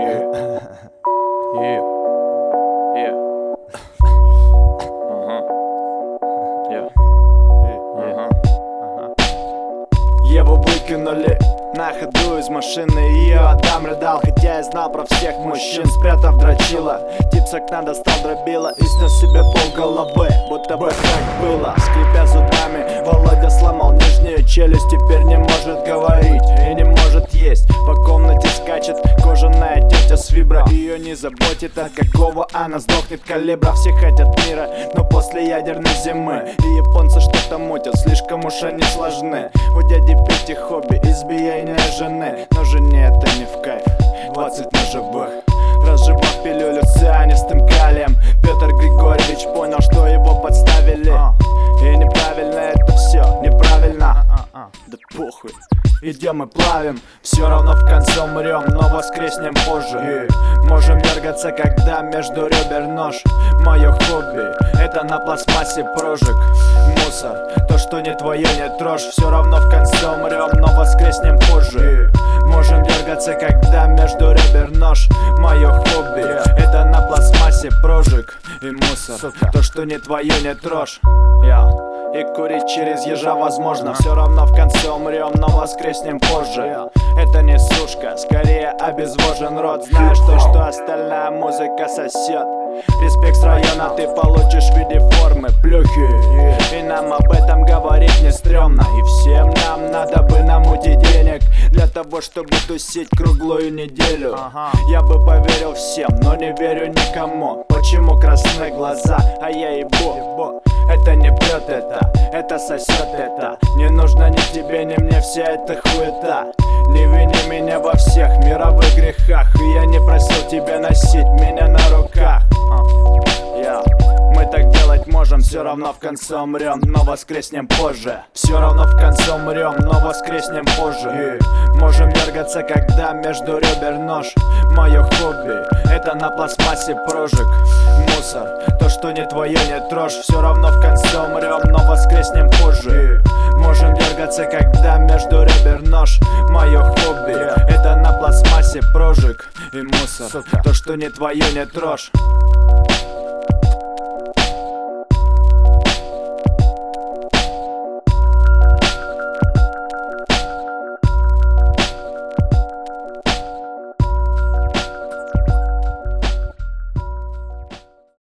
Его выкинули на ходу из машины, ее Адам рыдал, хотя я знал про всех мужчин. Спрятав дрочила, тип с окна достал дробила и снес себе полголовы, будто бы так было. Скрипя зубами, Володя сломал нижнюю челюсть, теперь не может говорить и не может есть. По комнате скачет кожаная тетя с вибро, ее не заботит, от какого она сдохнет калибра. Все хотят мира, но после ядерной зимы и японцы что-то мутят, слишком уж они сложны. У дяди Пети хобби избиение жены, но жене это не в кайф. 20 ножевых, разжевав пилюлю цианистым калием, Петр Григорьевич понял, что его подставили. И неправильно это все, неправильно. Да похуй, идем и плавим, все равно в конце умрем, но воскреснем позже. Можем дергаться, когда между ребер нож. Мое хобби — это на пластмассе прожиг. Мусор, то, что не твое, не трожь. Все равно в конце умрем, но воскреснем позже. Можем дергаться, когда между ребер нож. Мое хобби — это на пластмассе прожиг. И мусор, то, что не твое, не трожь. И курить через ежа возможно. Все равно в конце умрем, но воскреснем позже. Это не сушка, скорее обезвожен рот. Знаешь то, что остальная музыка сосет. Респект с района ты получишь в виде формы плюхи. И нам об этом говорить не стрёмно. И всем нам надо бы намутить денег для того, чтобы тусить круглую неделю. Я бы поверил всем, но не верю никому. Почему красные глаза, а я ебу? Это не пьет это сосет это. Не нужно ни тебе, ни мне вся эта хуета. Не вини меня во всех мировых грехах. И я не просил тебя носить меня на руках. Мы так делать можем, все равно в конце умрем, но воскреснем позже. Все равно в конце умрем, но воскреснем позже. Можем дергаться, когда между ребер нож. Мое хобби — это на пластмассе прожиг. Мусор, то, что не твое, не трожь. Все равно в конце умрем, но воскреснем позже. Можем дергаться, когда между ребер нож. Мое хобби — это на пластмассе прожиг. И мусор, то, что не твое, не трожь.